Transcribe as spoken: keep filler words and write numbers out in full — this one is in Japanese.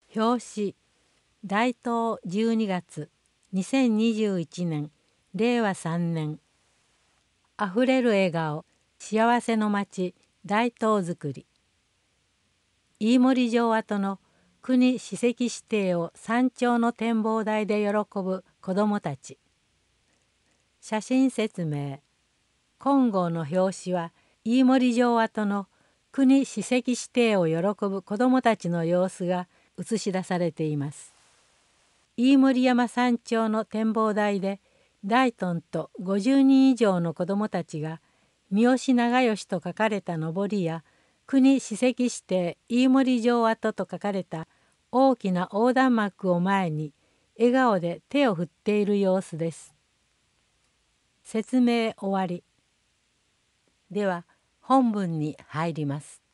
表紙大東じゅうにがつにせんにじゅういちねんれいわさんねんあふれる笑顔幸せの町大東づくり飯盛城跡の国史跡指定を山頂の展望台で喜ぶ子どもたち。写真説明。金剛の表紙は飯盛城跡の国史跡指定を喜ぶ子どもたちの様子が映し出されています。飯盛山山頂の展望台で大頓とごじゅうにん以上の子どもたちが三好長慶と書かれたのぼりや国史跡指定飯盛城跡と書かれた大きな横断幕を前に笑顔で手を振っている様子です。説明終わり。では本文に入ります。